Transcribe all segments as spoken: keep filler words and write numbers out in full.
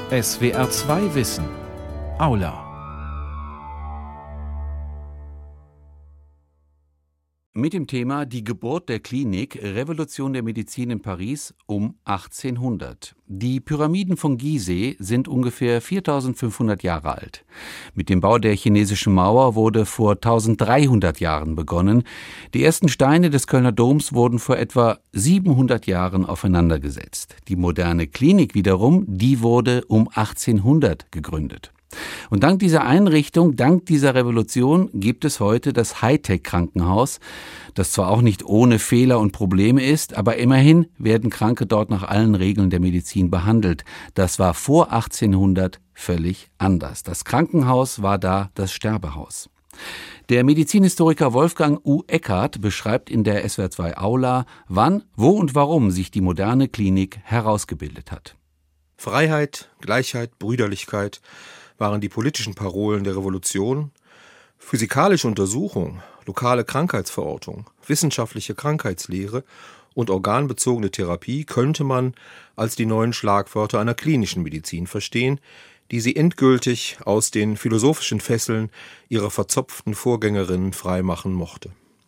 S W R zwei Wissen. Aula. Mit dem Thema Die Geburt der Klinik, Revolution der Medizin in Paris um achtzehnhundert. Die Pyramiden von Gizeh sind ungefähr viertausendfünfhundert Jahre alt. Mit dem Bau der chinesischen Mauer wurde vor dreizehnhundert Jahren begonnen. Die ersten Steine des Kölner Doms wurden vor etwa siebenhundert Jahren aufeinandergesetzt. Die moderne Klinik wiederum, die wurde um achtzehnhundert gegründet. Und dank dieser Einrichtung, dank dieser Revolution gibt es heute das Hightech-Krankenhaus, das zwar auch nicht ohne Fehler und Probleme ist, aber immerhin werden Kranke dort nach allen Regeln der Medizin behandelt. Das war vor achtzehnhundert völlig anders. Das Krankenhaus war da das Sterbehaus. Der Medizinhistoriker Wolfgang U. Eckert beschreibt in der S W R zwei Aula, wann, wo und warum sich die moderne Klinik herausgebildet hat. Freiheit, Gleichheit, Brüderlichkeit waren die politischen Parolen der Revolution. Physikalische Untersuchung, lokale Krankheitsverortung, wissenschaftliche Krankheitslehre und organbezogene Therapie könnte man als die neuen Schlagwörter einer klinischen Medizin verstehen, die sie endgültig aus den philosophischen Fesseln ihrer verzopften Vorgängerinnen freimachen mochte.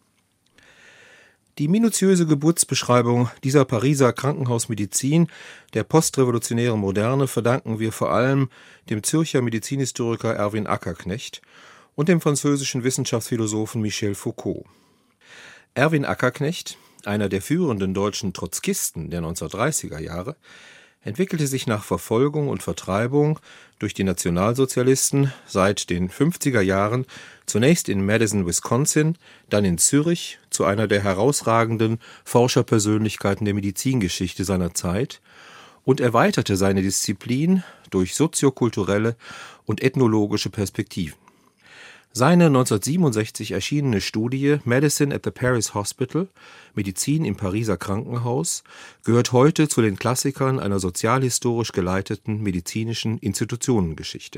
Die minutiöse Geburtsbeschreibung dieser Pariser Krankenhausmedizin der postrevolutionären Moderne verdanken wir vor allem dem Zürcher Medizinhistoriker Erwin Ackerknecht und dem französischen Wissenschaftsphilosophen Michel Foucault. Erwin Ackerknecht, einer der führenden deutschen Trotzkisten der neunzehnhundertdreißiger Jahre, entwickelte sich nach Verfolgung und Vertreibung durch die Nationalsozialisten seit den fünfziger Jahren zunächst in Madison, Wisconsin, dann in Zürich zu einer der herausragenden Forscherpersönlichkeiten der Medizingeschichte seiner Zeit und erweiterte seine Disziplin durch soziokulturelle und ethnologische Perspektiven. Seine neunzehnhundertsiebenundsechzig erschienene Studie Medicine at the Paris Hospital, Medizin im Pariser Krankenhaus, gehört heute zu den Klassikern einer sozialhistorisch geleiteten medizinischen Institutionengeschichte.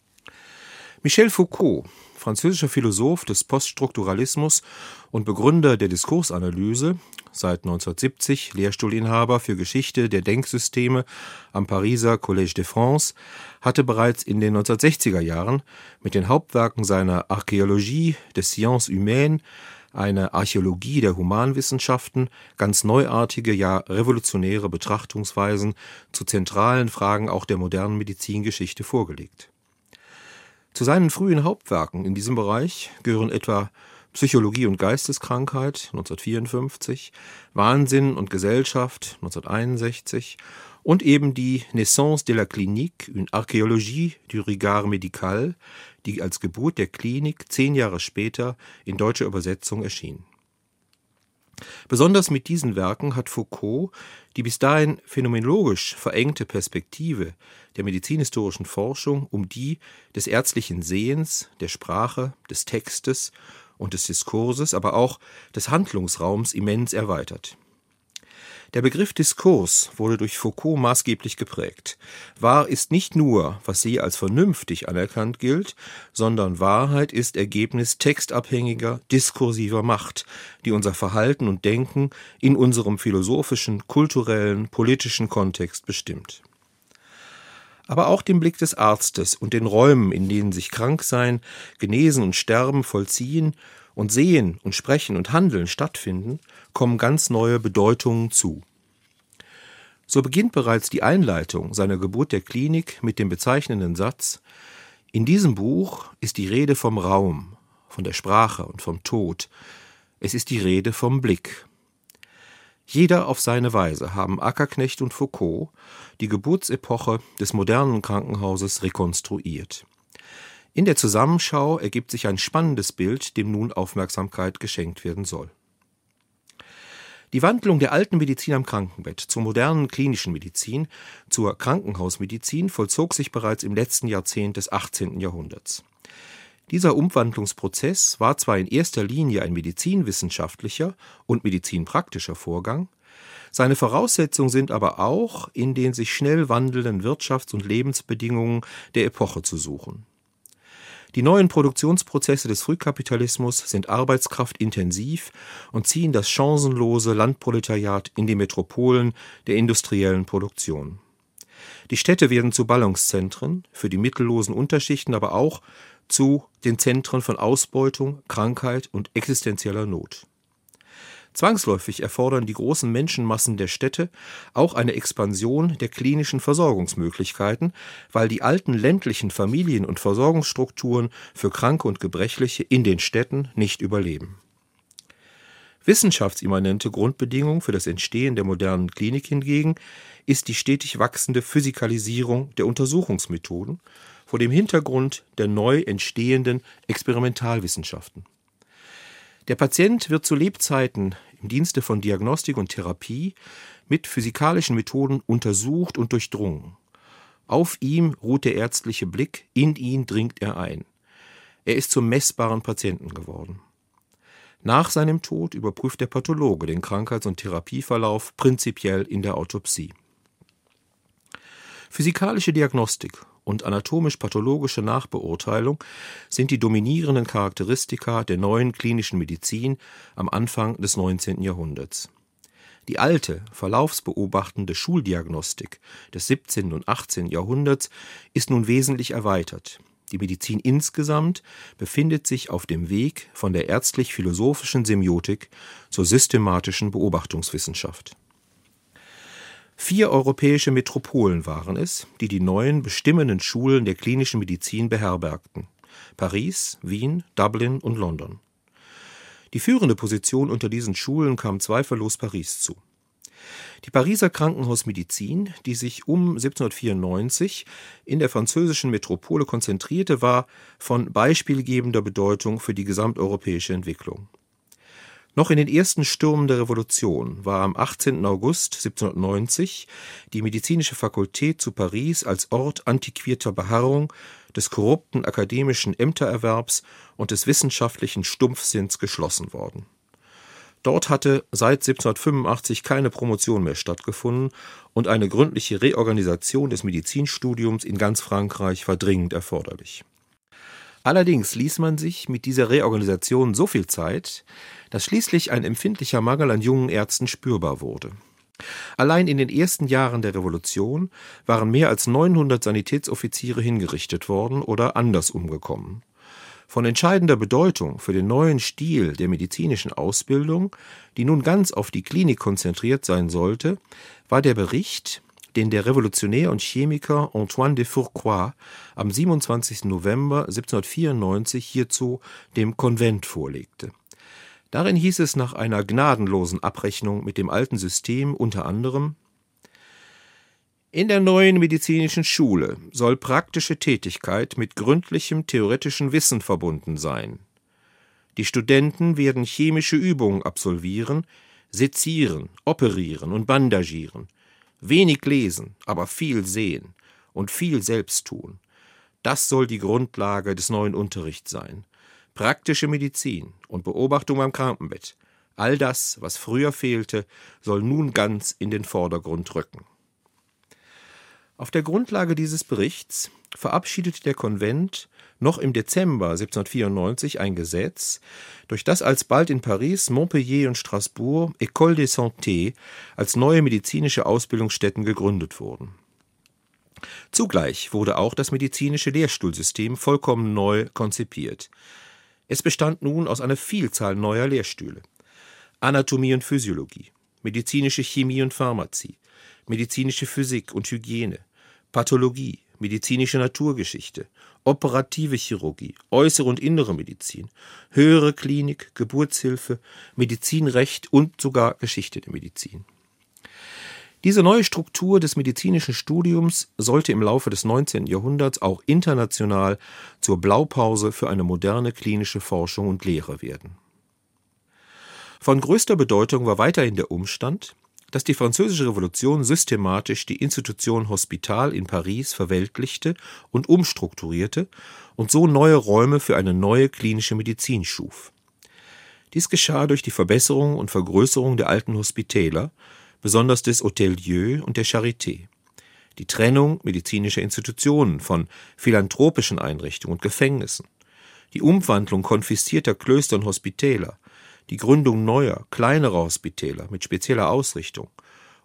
Michel Foucault, französischer Philosoph des Poststrukturalismus und Begründer der Diskursanalyse, seit neunzehnhundertsiebzig Lehrstuhlinhaber für Geschichte der Denksysteme am Pariser Collège de France, hatte bereits in den neunzehnhundertsechziger Jahren mit den Hauptwerken seiner Archäologie des Sciences Humaines, eine Archäologie der Humanwissenschaften, ganz neuartige, ja revolutionäre Betrachtungsweisen zu zentralen Fragen auch der modernen Medizingeschichte vorgelegt. Zu seinen frühen Hauptwerken in diesem Bereich gehören etwa Psychologie und Geisteskrankheit neunzehnhundertvierundfünfzig, Wahnsinn und Gesellschaft neunzehnhunderteinundsechzig und eben die Naissance de la Clinique, une Archéologie du regard médical, die als Geburt der Klinik zehn Jahre später in deutscher Übersetzung erschien. Besonders mit diesen Werken hat Foucault die bis dahin phänomenologisch verengte Perspektive der medizinhistorischen Forschung um die des ärztlichen Sehens, der Sprache, des Textes und des Diskurses, aber auch des Handlungsraums immens erweitert. Der Begriff Diskurs wurde durch Foucault maßgeblich geprägt. Wahr ist nicht nur, was sie als vernünftig anerkannt gilt, sondern Wahrheit ist Ergebnis textabhängiger, diskursiver Macht, die unser Verhalten und Denken in unserem philosophischen, kulturellen, politischen Kontext bestimmt. Aber auch dem Blick des Arztes und den Räumen, in denen sich Kranksein, Genesen und Sterben vollziehen und Sehen und Sprechen und Handeln stattfinden, kommen ganz neue Bedeutungen zu. So beginnt bereits die Einleitung seiner Geburt der Klinik mit dem bezeichnenden Satz: In diesem Buch ist die Rede vom Raum, von der Sprache und vom Tod. Es ist die Rede vom Blick. Jeder auf seine Weise haben Ackerknecht und Foucault die Geburtsepoche des modernen Krankenhauses rekonstruiert. In der Zusammenschau ergibt sich ein spannendes Bild, dem nun Aufmerksamkeit geschenkt werden soll. Die Wandlung der alten Medizin am Krankenbett zur modernen klinischen Medizin, zur Krankenhausmedizin, vollzog sich bereits im letzten Jahrzehnt des achtzehnten Jahrhunderts. Dieser Umwandlungsprozess war zwar in erster Linie ein medizinwissenschaftlicher und medizinpraktischer Vorgang, seine Voraussetzungen sind aber auch in den sich schnell wandelnden Wirtschafts- und Lebensbedingungen der Epoche zu suchen. Die neuen Produktionsprozesse des Frühkapitalismus sind arbeitskraftintensiv und ziehen das chancenlose Landproletariat in die Metropolen der industriellen Produktion. Die Städte werden zu Ballungszentren, für die mittellosen Unterschichten, aber auch zu den Zentren von Ausbeutung, Krankheit und existenzieller Not. Zwangsläufig erfordern die großen Menschenmassen der Städte auch eine Expansion der klinischen Versorgungsmöglichkeiten, weil die alten ländlichen Familien- und Versorgungsstrukturen für Kranke und Gebrechliche in den Städten nicht überleben. Wissenschaftsimmanente Grundbedingung für das Entstehen der modernen Klinik hingegen ist die stetig wachsende Physikalisierung der Untersuchungsmethoden vor dem Hintergrund der neu entstehenden Experimentalwissenschaften. Der Patient wird zu Lebzeiten im Dienste von Diagnostik und Therapie mit physikalischen Methoden untersucht und durchdrungen. Auf ihm ruht der ärztliche Blick, in ihn dringt er ein. Er ist zum messbaren Patienten geworden. Nach seinem Tod überprüft der Pathologe den Krankheits- und Therapieverlauf prinzipiell in der Autopsie. Physikalische Diagnostik und anatomisch-pathologische Nachbeurteilung sind die dominierenden Charakteristika der neuen klinischen Medizin am Anfang des neunzehnten Jahrhunderts. Die alte, verlaufsbeobachtende Schuldiagnostik des siebzehnten und achtzehnten Jahrhunderts ist nun wesentlich erweitert. Die Medizin insgesamt befindet sich auf dem Weg von der ärztlich-philosophischen Semiotik zur systematischen Beobachtungswissenschaft. Vier europäische Metropolen waren es, die die neuen bestimmenden Schulen der klinischen Medizin beherbergten: Paris, Wien, Dublin und London. Die führende Position unter diesen Schulen kam zweifellos Paris zu. Die Pariser Krankenhausmedizin, die sich um siebzehnhundertvierundneunzig in der französischen Metropole konzentrierte, war von beispielgebender Bedeutung für die gesamteuropäische Entwicklung. Noch in den ersten Stürmen der Revolution war am achtzehnten August siebzehnhundertneunzig die medizinische Fakultät zu Paris als Ort antiquierter Beharrung, des korrupten akademischen Ämtererwerbs und des wissenschaftlichen Stumpfsinns geschlossen worden. Dort hatte seit siebzehnhundertfünfundachtzig keine Promotion mehr stattgefunden und eine gründliche Reorganisation des Medizinstudiums in ganz Frankreich war dringend erforderlich. Allerdings ließ man sich mit dieser Reorganisation so viel Zeit, dass schließlich ein empfindlicher Mangel an jungen Ärzten spürbar wurde. Allein in den ersten Jahren der Revolution waren mehr als neunhundert Sanitätsoffiziere hingerichtet worden oder anders umgekommen. Von entscheidender Bedeutung für den neuen Stil der medizinischen Ausbildung, die nun ganz auf die Klinik konzentriert sein sollte, war der Bericht, den der Revolutionär und Chemiker Antoine de Fourcroy am siebenundzwanzigsten November siebzehnhundertvierundneunzig hierzu dem Konvent vorlegte. Darin hieß es nach einer gnadenlosen Abrechnung mit dem alten System unter anderem: In der neuen medizinischen Schule soll praktische Tätigkeit mit gründlichem theoretischen Wissen verbunden sein. Die Studenten werden chemische Übungen absolvieren, sezieren, operieren und bandagieren, wenig lesen, aber viel sehen und viel selbst tun. Das soll die Grundlage des neuen Unterrichts sein. Praktische Medizin und Beobachtung am Krankenbett, all das, was früher fehlte, soll nun ganz in den Vordergrund rücken. Auf der Grundlage dieses Berichts verabschiedete der Konvent noch im Dezember siebzehnhundertvierundneunzig ein Gesetz, durch das alsbald in Paris, Montpellier und Straßburg École de Santé als neue medizinische Ausbildungsstätten gegründet wurden. Zugleich wurde auch das medizinische Lehrstuhlsystem vollkommen neu konzipiert. Es bestand nun aus einer Vielzahl neuer Lehrstühle: Anatomie und Physiologie, medizinische Chemie und Pharmazie, medizinische Physik und Hygiene, Pathologie, medizinische Naturgeschichte, operative Chirurgie, äußere und innere Medizin, höhere Klinik, Geburtshilfe, Medizinrecht und sogar Geschichte der Medizin. Diese neue Struktur des medizinischen Studiums sollte im Laufe des neunzehnten Jahrhunderts auch international zur Blaupause für eine moderne klinische Forschung und Lehre werden. Von größter Bedeutung war weiterhin der Umstand, dass die Französische Revolution systematisch die Institution Hospital in Paris verweltlichte und umstrukturierte und so neue Räume für eine neue klinische Medizin schuf. Dies geschah durch die Verbesserung und Vergrößerung der alten Hospitäler, besonders des Hôtel-Dieu und der Charité, die Trennung medizinischer Institutionen von philanthropischen Einrichtungen und Gefängnissen, die Umwandlung konfiszierter Klöster und Hospitäler, die Gründung neuer, kleinerer Hospitäler mit spezieller Ausrichtung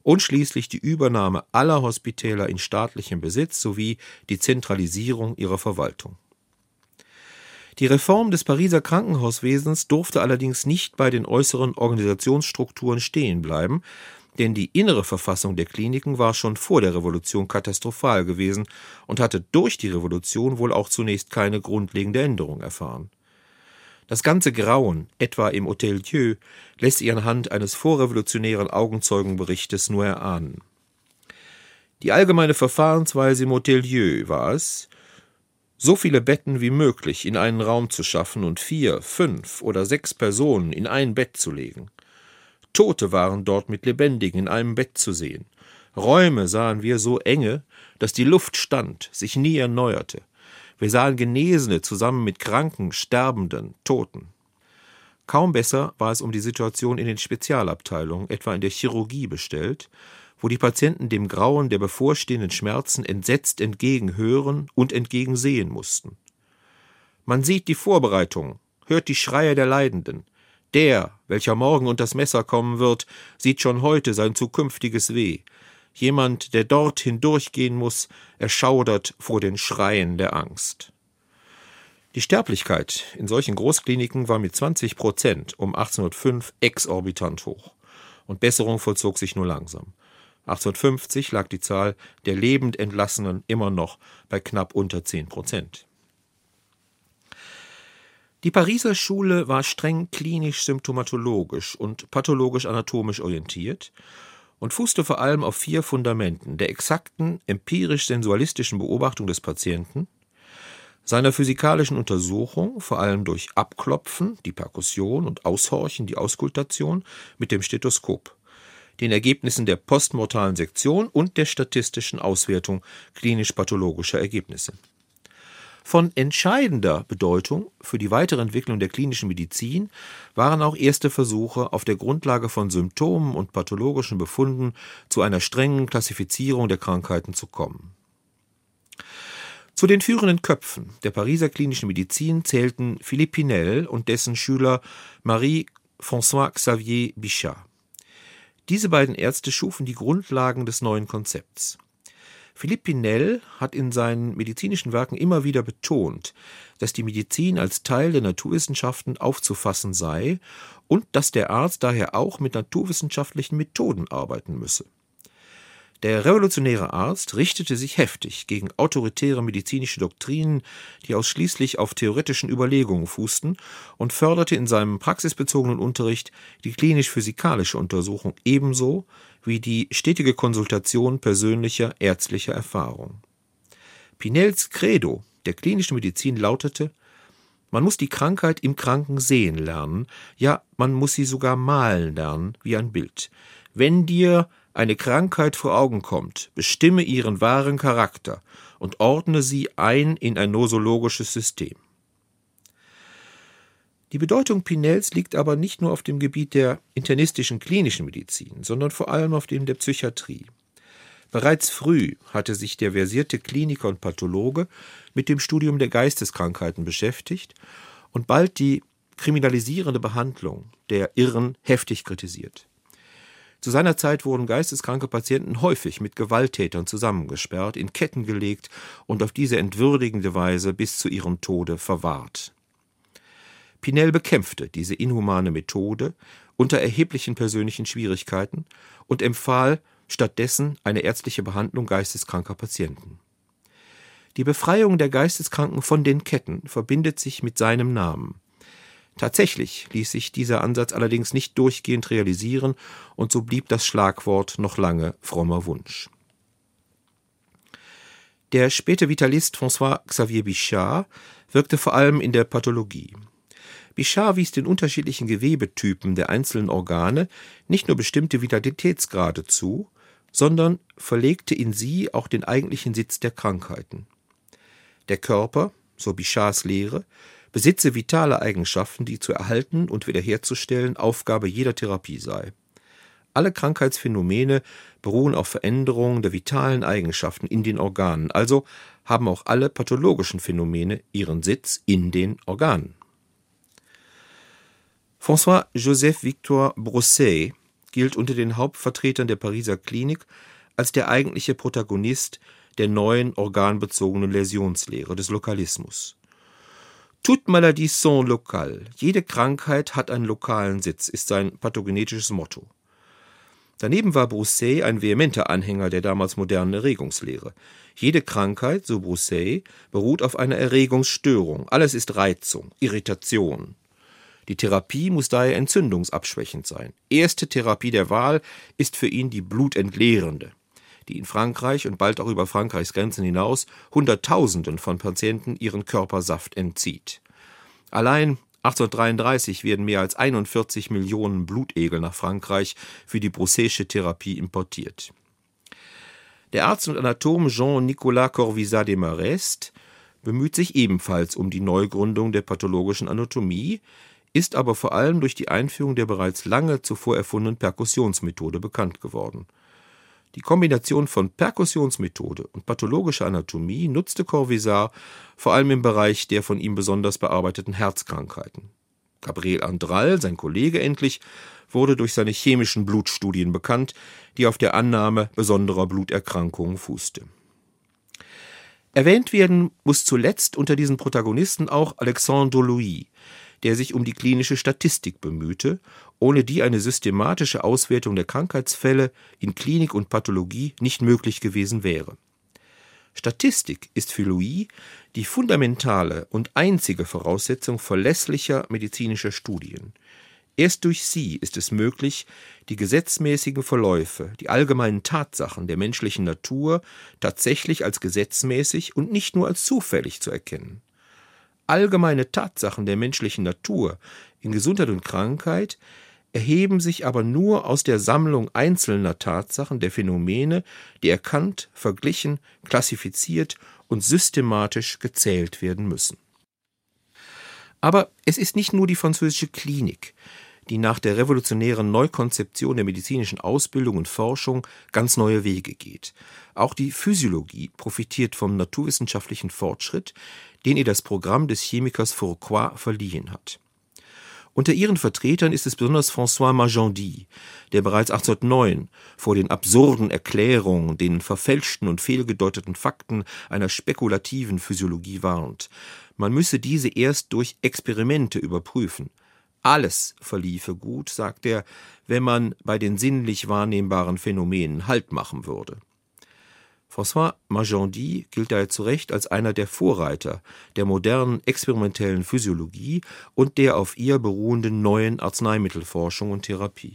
und schließlich die Übernahme aller Hospitäler in staatlichem Besitz sowie die Zentralisierung ihrer Verwaltung. Die Reform des Pariser Krankenhauswesens durfte allerdings nicht bei den äußeren Organisationsstrukturen stehen bleiben, denn die innere Verfassung der Kliniken war schon vor der Revolution katastrophal gewesen und hatte durch die Revolution wohl auch zunächst keine grundlegende Änderung erfahren. Das ganze Grauen, etwa im Hôtel Dieu, lässt sich anhand eines vorrevolutionären Augenzeugenberichtes nur erahnen. Die allgemeine Verfahrensweise im Hôtel Dieu war es, so viele Betten wie möglich in einen Raum zu schaffen und vier, fünf oder sechs Personen in ein Bett zu legen. Tote waren dort mit Lebendigen in einem Bett zu sehen. Räume sahen wir so enge, dass die Luft stand, sich nie erneuerte. Wir sahen Genesene zusammen mit Kranken, Sterbenden, Toten. Kaum besser war es um die Situation in den Spezialabteilungen, etwa in der Chirurgie, bestellt, wo die Patienten dem Grauen der bevorstehenden Schmerzen entsetzt entgegenhören und entgegensehen mussten. Man sieht die Vorbereitungen, hört die Schreie der Leidenden. Der, welcher morgen unter das Messer kommen wird, sieht schon heute sein zukünftiges Weh. Jemand, der dort hindurchgehen muss, erschaudert vor den Schreien der Angst. Die Sterblichkeit in solchen Großkliniken war mit zwanzig Prozent um achtzehnhundertfünf exorbitant hoch. Und Besserung vollzog sich nur langsam. achtzehnhundertfünfzig lag die Zahl der lebend Entlassenen immer noch bei knapp unter zehn Prozent. Die Pariser Schule war streng klinisch-symptomatologisch und pathologisch-anatomisch orientiert und fußte vor allem auf vier Fundamenten: der exakten, empirisch-sensualistischen Beobachtung des Patienten, seiner physikalischen Untersuchung, vor allem durch Abklopfen, die Perkussion, und Aushorchen, die Auskultation, mit dem Stethoskop, den Ergebnissen der postmortalen Sektion und der statistischen Auswertung klinisch-pathologischer Ergebnisse. Von entscheidender Bedeutung für die weitere Entwicklung der klinischen Medizin waren auch erste Versuche, auf der Grundlage von Symptomen und pathologischen Befunden zu einer strengen Klassifizierung der Krankheiten zu kommen. Zu den führenden Köpfen der Pariser klinischen Medizin zählten Philippe Pinel und dessen Schüler Marie-François-Xavier Bichat. Diese beiden Ärzte schufen die Grundlagen des neuen Konzepts. Philippe Pinel hat in seinen medizinischen Werken immer wieder betont, dass die Medizin als Teil der Naturwissenschaften aufzufassen sei und dass der Arzt daher auch mit naturwissenschaftlichen Methoden arbeiten müsse. Der revolutionäre Arzt richtete sich heftig gegen autoritäre medizinische Doktrinen, die ausschließlich auf theoretischen Überlegungen fußten, und förderte in seinem praxisbezogenen Unterricht die klinisch-physikalische Untersuchung ebenso wie die stetige Konsultation persönlicher ärztlicher Erfahrung. Pinels Credo der klinischen Medizin lautete: Man muss die Krankheit im Kranken sehen lernen, ja, man muss sie sogar malen lernen wie ein Bild. Wenn dir eine Krankheit vor Augen kommt, bestimme ihren wahren Charakter und ordne sie ein in ein nosologisches System. Die Bedeutung Pinels liegt aber nicht nur auf dem Gebiet der internistischen klinischen Medizin, sondern vor allem auf dem der Psychiatrie. Bereits früh hatte sich der versierte Kliniker und Pathologe mit dem Studium der Geisteskrankheiten beschäftigt und bald die kriminalisierende Behandlung der Irren heftig kritisiert. Zu seiner Zeit wurden geisteskranke Patienten häufig mit Gewalttätern zusammengesperrt, in Ketten gelegt und auf diese entwürdigende Weise bis zu ihrem Tode verwahrt. Pinel bekämpfte diese inhumane Methode unter erheblichen persönlichen Schwierigkeiten und empfahl stattdessen eine ärztliche Behandlung geisteskranker Patienten. Die Befreiung der Geisteskranken von den Ketten verbindet sich mit seinem Namen. Tatsächlich ließ sich dieser Ansatz allerdings nicht durchgehend realisieren, und so blieb das Schlagwort noch lange frommer Wunsch. Der späte Vitalist François-Xavier Bichat wirkte vor allem in der Pathologie. Bichat wies den unterschiedlichen Gewebetypen der einzelnen Organe nicht nur bestimmte Vitalitätsgrade zu, sondern verlegte in sie auch den eigentlichen Sitz der Krankheiten. Der Körper, so Bichats Lehre, besitze vitale Eigenschaften, die zu erhalten und wiederherzustellen Aufgabe jeder Therapie sei. Alle Krankheitsphänomene beruhen auf Veränderungen der vitalen Eigenschaften in den Organen, also haben auch alle pathologischen Phänomene ihren Sitz in den Organen. François-Joseph Victor Broussais gilt unter den Hauptvertretern der Pariser Klinik als der eigentliche Protagonist der neuen organbezogenen Läsionslehre des Lokalismus. Toute maladie sont locales. Jede Krankheit hat einen lokalen Sitz, ist sein pathogenetisches Motto. Daneben war Broussais ein vehementer Anhänger der damals modernen Erregungslehre. Jede Krankheit, so Broussais, beruht auf einer Erregungsstörung. Alles ist Reizung, Irritation. Die Therapie muss daher entzündungsabschwächend sein. Erste Therapie der Wahl ist für ihn die blutentleerende, die in Frankreich und bald auch über Frankreichs Grenzen hinaus Hunderttausenden von Patienten ihren Körpersaft entzieht. Allein achtzehnhundertdreiunddreißig werden mehr als einundvierzig Millionen Blutegel nach Frankreich für die Broussaiesche Therapie importiert. Der Arzt und Anatom Jean-Nicolas Corvisart de Marest bemüht sich ebenfalls um die Neugründung der pathologischen Anatomie, ist aber vor allem durch die Einführung der bereits lange zuvor erfundenen Perkussionsmethode bekannt geworden. Die Kombination von Perkussionsmethode und pathologischer Anatomie nutzte Corvisart vor allem im Bereich der von ihm besonders bearbeiteten Herzkrankheiten. Gabriel Andral, sein Kollege endlich, wurde durch seine chemischen Blutstudien bekannt, die auf der Annahme besonderer Bluterkrankungen fußte. Erwähnt werden muss zuletzt unter diesen Protagonisten auch Alexandre Louis, der sich um die klinische Statistik bemühte, ohne die eine systematische Auswertung der Krankheitsfälle in Klinik und Pathologie nicht möglich gewesen wäre. Statistik ist für Louis die fundamentale und einzige Voraussetzung verlässlicher medizinischer Studien. Erst durch sie ist es möglich, die gesetzmäßigen Verläufe, die allgemeinen Tatsachen der menschlichen Natur tatsächlich als gesetzmäßig und nicht nur als zufällig zu erkennen. Allgemeine Tatsachen der menschlichen Natur in Gesundheit und Krankheit erheben sich aber nur aus der Sammlung einzelner Tatsachen, der Phänomene, die erkannt, verglichen, klassifiziert und systematisch gezählt werden müssen. Aber es ist nicht nur die französische Klinik, die nach der revolutionären Neukonzeption der medizinischen Ausbildung und Forschung ganz neue Wege geht. Auch die Physiologie profitiert vom naturwissenschaftlichen Fortschritt, den ihr das Programm des Chemikers Fourcroy verliehen hat. Unter ihren Vertretern ist es besonders François Magendie, der bereits achtzehnhundertneun vor den absurden Erklärungen, den verfälschten und fehlgedeuteten Fakten einer spekulativen Physiologie warnt. Man müsse diese erst durch Experimente überprüfen. Alles verliefe gut, sagt er, wenn man bei den sinnlich wahrnehmbaren Phänomenen Halt machen würde. François Magendie gilt daher zu Recht als einer der Vorreiter der modernen experimentellen Physiologie und der auf ihr beruhenden neuen Arzneimittelforschung und Therapie.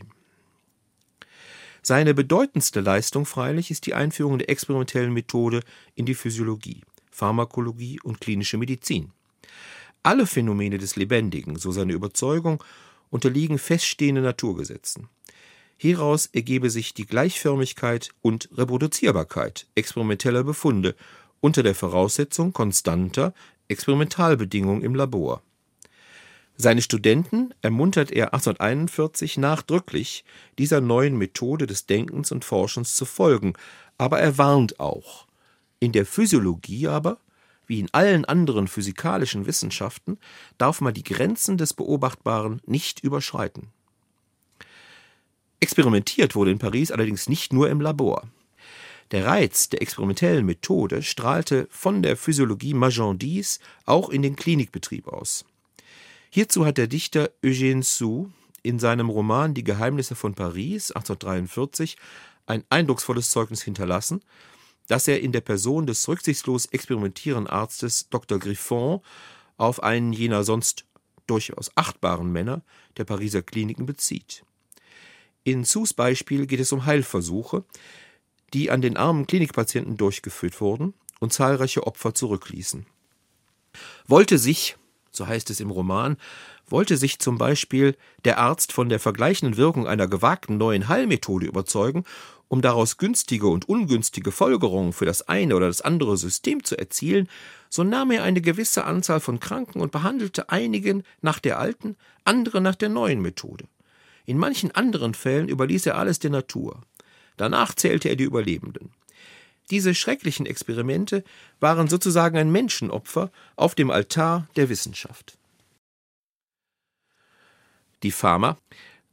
Seine bedeutendste Leistung freilich ist die Einführung der experimentellen Methode in die Physiologie, Pharmakologie und klinische Medizin. Alle Phänomene des Lebendigen, so seine Überzeugung, unterliegen feststehenden Naturgesetzen. Hieraus ergebe sich die Gleichförmigkeit und Reproduzierbarkeit experimenteller Befunde unter der Voraussetzung konstanter Experimentalbedingungen im Labor. Seine Studenten ermuntert er achtzehnhunderteinundvierzig nachdrücklich, dieser neuen Methode des Denkens und Forschens zu folgen, aber er warnt auch: In der Physiologie aber, wie in allen anderen physikalischen Wissenschaften, darf man die Grenzen des Beobachtbaren nicht überschreiten. Experimentiert wurde in Paris allerdings nicht nur im Labor. Der Reiz der experimentellen Methode strahlte von der Physiologie Magendies auch in den Klinikbetrieb aus. Hierzu hat der Dichter Eugène Sue in seinem Roman Die Geheimnisse von Paris achtzehnhundertdreiundvierzig ein eindrucksvolles Zeugnis hinterlassen, das er in der Person des rücksichtslos experimentierenden Arztes Doktor Griffon auf einen jener sonst durchaus achtbaren Männer der Pariser Kliniken bezieht. In Sues Beispiel geht es um Heilversuche, die an den armen Klinikpatienten durchgeführt wurden und zahlreiche Opfer zurückließen. Wollte sich, so heißt es im Roman, wollte sich zum Beispiel der Arzt von der vergleichenden Wirkung einer gewagten neuen Heilmethode überzeugen, um daraus günstige und ungünstige Folgerungen für das eine oder das andere System zu erzielen, so nahm er eine gewisse Anzahl von Kranken und behandelte einigen nach der alten, andere nach der neuen Methode. In manchen anderen Fällen überließ er alles der Natur. Danach zählte er die Überlebenden. Diese schrecklichen Experimente waren sozusagen ein Menschenopfer auf dem Altar der Wissenschaft. Die Pharma,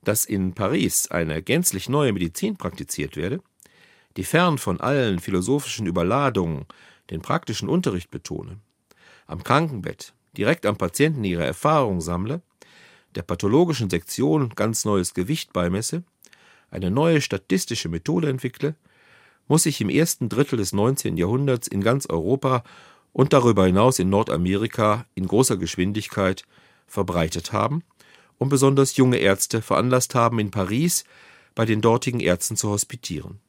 dass in Paris eine gänzlich neue Medizin praktiziert werde, die fern von allen philosophischen Überladungen den praktischen Unterricht betone, am Krankenbett, direkt am Patienten ihre Erfahrung sammle, der pathologischen Sektion ganz neues Gewicht beimesse, eine neue statistische Methode entwickle, muss sich im ersten Drittel des neunzehnten Jahrhunderts in ganz Europa und darüber hinaus in Nordamerika in großer Geschwindigkeit verbreitet haben und besonders junge Ärzte veranlasst haben, in Paris bei den dortigen Ärzten zu hospitieren.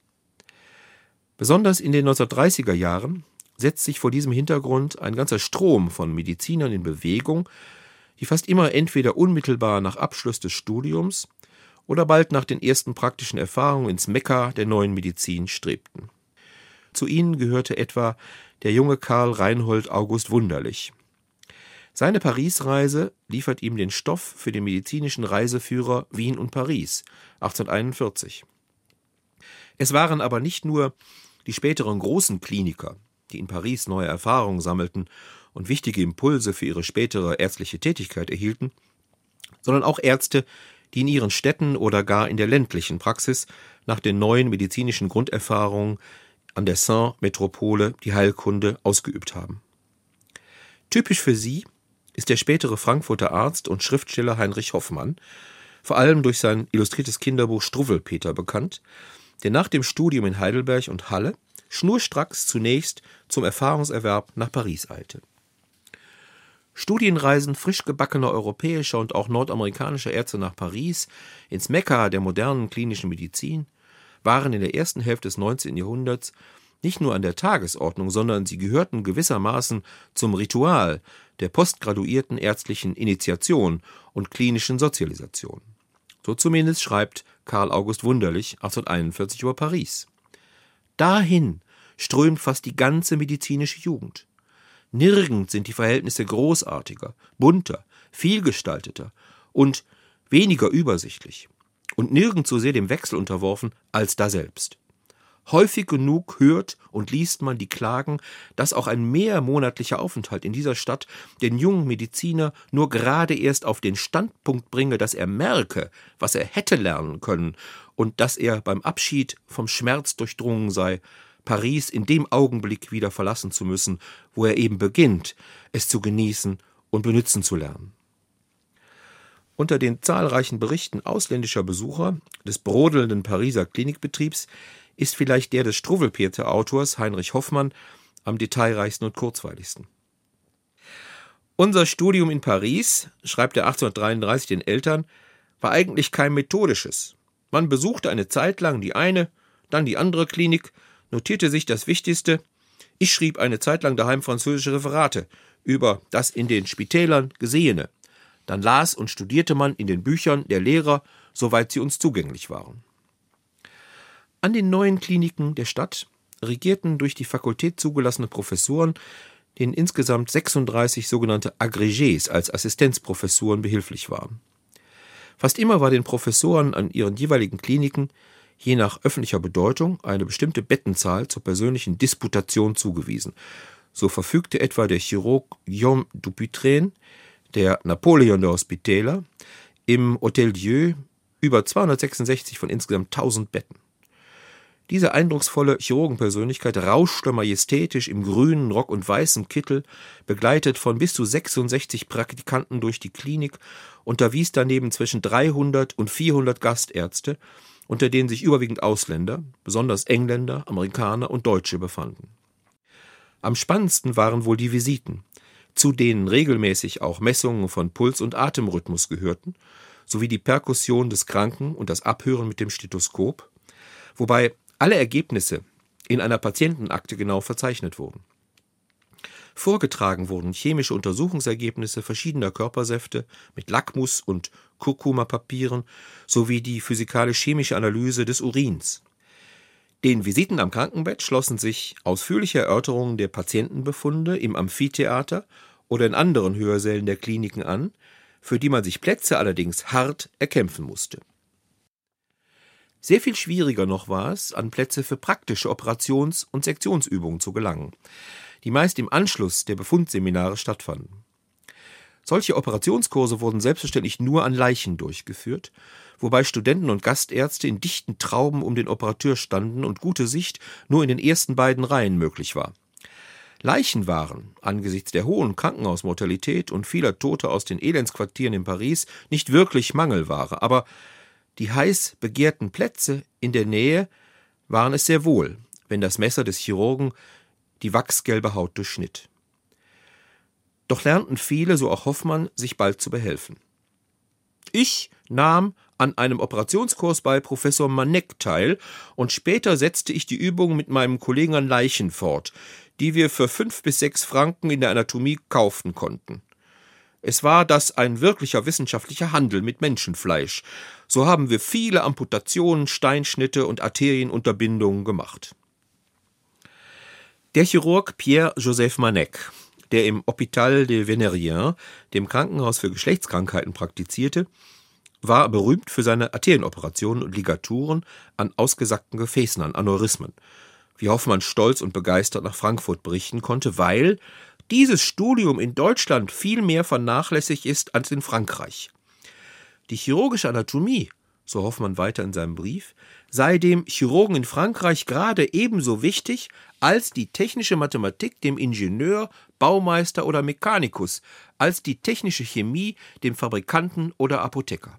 Besonders in den neunzehnhundertdreißiger Jahren setzt sich vor diesem Hintergrund ein ganzer Strom von Medizinern in Bewegung, die fast immer entweder unmittelbar nach Abschluss des Studiums oder bald nach den ersten praktischen Erfahrungen ins Mekka der neuen Medizin strebten. Zu ihnen gehörte etwa der junge Karl Reinhold August Wunderlich. Seine Paris-Reise liefert ihm den Stoff für den medizinischen Reiseführer Wien und Paris achtzehnhunderteinundvierzig. Es waren aber nicht nur die späteren großen Kliniker, die in Paris neue Erfahrungen sammelten und wichtige Impulse für ihre spätere ärztliche Tätigkeit erhielten, sondern auch Ärzte, die in ihren Städten oder gar in der ländlichen Praxis nach den neuen medizinischen Grunderfahrungen an der Saint-Metropole die Heilkunde ausgeübt haben. Typisch für sie ist der spätere Frankfurter Arzt und Schriftsteller Heinrich Hoffmann, vor allem durch sein illustriertes Kinderbuch Struwwelpeter bekannt, der nach dem Studium in Heidelberg und Halle schnurstracks zunächst zum Erfahrungserwerb nach Paris eilte. Studienreisen frisch gebackener europäischer und auch nordamerikanischer Ärzte nach Paris, ins Mekka der modernen klinischen Medizin, waren in der ersten Hälfte des neunzehnten Jahrhunderts nicht nur an der Tagesordnung, sondern sie gehörten gewissermaßen zum Ritual der postgraduierten ärztlichen Initiation und klinischen Sozialisation. So zumindest schreibt Karl August Wunderlich achtzehnhunderteinundvierzig über Paris. Dahin strömt fast die ganze medizinische Jugend. Nirgends sind die Verhältnisse großartiger, bunter, vielgestalteter und weniger übersichtlich und nirgends so sehr dem Wechsel unterworfen als daselbst. Häufig genug hört und liest man die Klagen, dass auch ein mehrmonatlicher Aufenthalt in dieser Stadt den jungen Mediziner nur gerade erst auf den Standpunkt bringe, dass er merke, was er hätte lernen können und dass er beim Abschied vom Schmerz durchdrungen sei, Paris in dem Augenblick wieder verlassen zu müssen, wo er eben beginnt, es zu genießen und benützen zu lernen. Unter den zahlreichen Berichten ausländischer Besucher des brodelnden Pariser Klinikbetriebs ist vielleicht der des Struwwelpeter-Autors Heinrich Hoffmann am detailreichsten und kurzweiligsten. Unser Studium in Paris, schreibt er achtzehnhundertdreiunddreißig den Eltern, war eigentlich kein methodisches. Man besuchte eine Zeit lang die eine, dann die andere Klinik, notierte sich das Wichtigste. Ich schrieb eine Zeit lang daheim französische Referate über das in den Spitälern Gesehene. Dann las und studierte man in den Büchern der Lehrer, soweit sie uns zugänglich waren. An den neuen Kliniken der Stadt regierten durch die Fakultät zugelassene Professoren, denen insgesamt sechsunddreißig sogenannte Agrégés als Assistenzprofessuren behilflich waren. Fast immer war den Professoren an ihren jeweiligen Kliniken je nach öffentlicher Bedeutung eine bestimmte Bettenzahl zur persönlichen Disputation zugewiesen. So verfügte etwa der Chirurg Guillaume Dupuytren, der Napoleon der Hospitäler, im Hôtel Dieu über zweihundertsechsundsechzig von insgesamt tausend Betten. Diese eindrucksvolle Chirurgenpersönlichkeit rauschte majestätisch im grünen Rock und weißem Kittel, begleitet von bis zu sechsundsechzig Praktikanten durch die Klinik, unterwies daneben zwischen dreihundert und vierhundert Gastärzte, unter denen sich überwiegend Ausländer, besonders Engländer, Amerikaner und Deutsche befanden. Am spannendsten waren wohl die Visiten, zu denen regelmäßig auch Messungen von Puls und Atemrhythmus gehörten, sowie die Perkussion des Kranken und das Abhören mit dem Stethoskop, wobei alle Ergebnisse in einer Patientenakte genau verzeichnet wurden. Vorgetragen wurden chemische Untersuchungsergebnisse verschiedener Körpersäfte mit Lackmus- und Kurkuma-Papieren sowie die physikalisch-chemische Analyse des Urins. Den Visiten am Krankenbett schlossen sich ausführliche Erörterungen der Patientenbefunde im Amphitheater oder in anderen Hörsälen der Kliniken an, für die man sich Plätze allerdings hart erkämpfen musste. Sehr viel schwieriger noch war es, an Plätze für praktische Operations- und Sektionsübungen zu gelangen, die meist im Anschluss der Befundseminare stattfanden. Solche Operationskurse wurden selbstverständlich nur an Leichen durchgeführt, wobei Studenten und Gastärzte in dichten Trauben um den Operateur standen und gute Sicht nur in den ersten beiden Reihen möglich war. Leichen waren, angesichts der hohen Krankenhausmortalität und vieler Tote aus den Elendsquartieren in Paris, nicht wirklich Mangelware, aber die heiß begehrten Plätze in der Nähe waren es sehr wohl, wenn das Messer des Chirurgen die wachsgelbe Haut durchschnitt. Doch lernten viele, so auch Hoffmann, sich bald zu behelfen. Ich nahm an einem Operationskurs bei Professor Manek teil und später setzte ich die Übungen mit meinem Kollegen an Leichen fort, die wir für fünf bis sechs Franken in der Anatomie kaufen konnten. Es war das ein wirklicher wissenschaftlicher Handel mit Menschenfleisch. So haben wir viele Amputationen, Steinschnitte und Arterienunterbindungen gemacht. Der Chirurg Pierre-Joseph Manek, der im Hôpital de Vénérien, dem Krankenhaus für Geschlechtskrankheiten, praktizierte, war berühmt für seine Arterienoperationen und Ligaturen an ausgesackten Gefäßen, an Aneurysmen, wie Hoffmann stolz und begeistert nach Frankfurt berichten konnte, weil dieses Studium in Deutschland viel mehr vernachlässigt ist als in Frankreich. Die chirurgische Anatomie, so Hoffmann weiter in seinem Brief, sei dem Chirurgen in Frankreich gerade ebenso wichtig als die technische Mathematik dem Ingenieur, Baumeister oder Mechanikus, als die technische Chemie dem Fabrikanten oder Apotheker.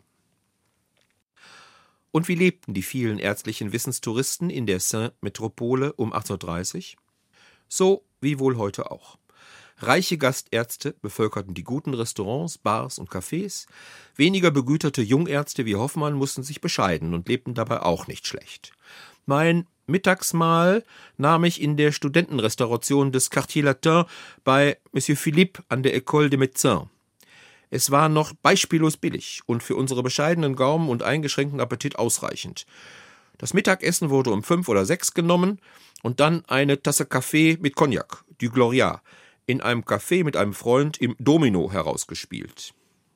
Und wie lebten die vielen ärztlichen Wissenstouristen in der Saint-Metropole um achtzehnhundertdreißig? So wie wohl heute auch. Reiche Gastärzte bevölkerten die guten Restaurants, Bars und Cafés. Weniger begüterte Jungärzte wie Hoffmann mussten sich bescheiden und lebten dabei auch nicht schlecht. Mein Mittagsmahl nahm ich in der Studentenrestauration des Quartier Latin bei Monsieur Philippe an der École des Médecins. Es war noch beispiellos billig und für unsere bescheidenen Gaumen und eingeschränkten Appetit ausreichend. Das Mittagessen wurde um fünf oder sechs genommen und dann eine Tasse Kaffee mit Cognac, du Gloria, in einem Café mit einem Freund im Domino herausgespielt.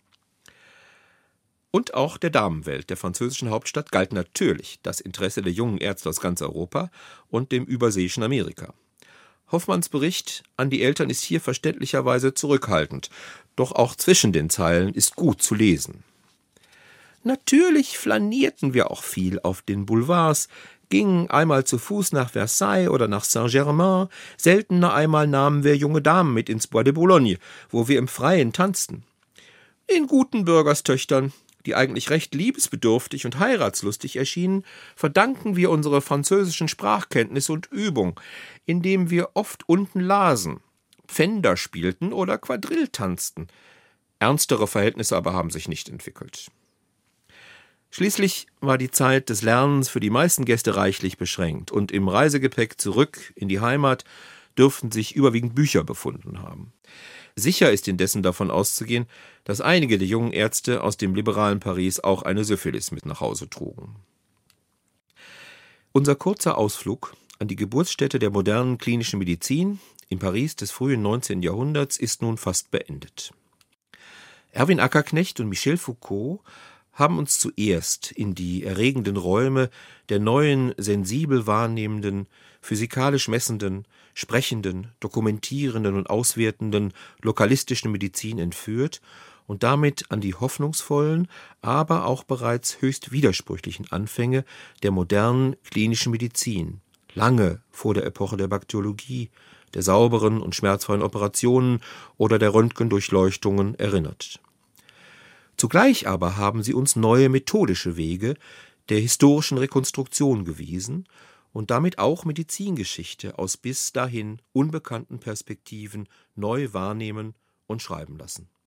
Und auch der Damenwelt der französischen Hauptstadt galt natürlich das Interesse der jungen Ärzte aus ganz Europa und dem überseeischen Amerika. Hoffmanns Bericht an die Eltern ist hier verständlicherweise zurückhaltend, doch auch zwischen den Zeilen ist gut zu lesen. Natürlich flanierten wir auch viel auf den Boulevards, gingen einmal zu Fuß nach Versailles oder nach Saint-Germain, seltener einmal nahmen wir junge Damen mit ins Bois de Boulogne, wo wir im Freien tanzten. In guten Bürgerstöchtern, die eigentlich recht liebesbedürftig und heiratslustig erschienen, verdanken wir unsere französischen Sprachkenntnisse und Übung, indem wir oft unten lasen, Pfänder spielten oder Quadrille tanzten. Ernstere Verhältnisse aber haben sich nicht entwickelt. Schließlich war die Zeit des Lernens für die meisten Gäste reichlich beschränkt und im Reisegepäck zurück in die Heimat dürften sich überwiegend Bücher befunden haben. Sicher ist indessen davon auszugehen, dass einige der jungen Ärzte aus dem liberalen Paris auch eine Syphilis mit nach Hause trugen. Unser kurzer Ausflug an die Geburtsstätte der modernen klinischen Medizin in Paris des frühen neunzehnten Jahrhunderts ist nun fast beendet. Erwin Ackerknecht und Michel Foucault haben uns zuerst in die erregenden Räume der neuen, sensibel wahrnehmenden, physikalisch messenden, sprechenden, dokumentierenden und auswertenden, lokalistischen Medizin entführt und damit an die hoffnungsvollen, aber auch bereits höchst widersprüchlichen Anfänge der modernen klinischen Medizin, lange vor der Epoche der Bakteriologie, der sauberen und schmerzfreien Operationen oder der Röntgendurchleuchtungen erinnert. Zugleich aber haben sie uns neue methodische Wege der historischen Rekonstruktion gewiesen und damit auch Medizingeschichte aus bis dahin unbekannten Perspektiven neu wahrnehmen und schreiben lassen.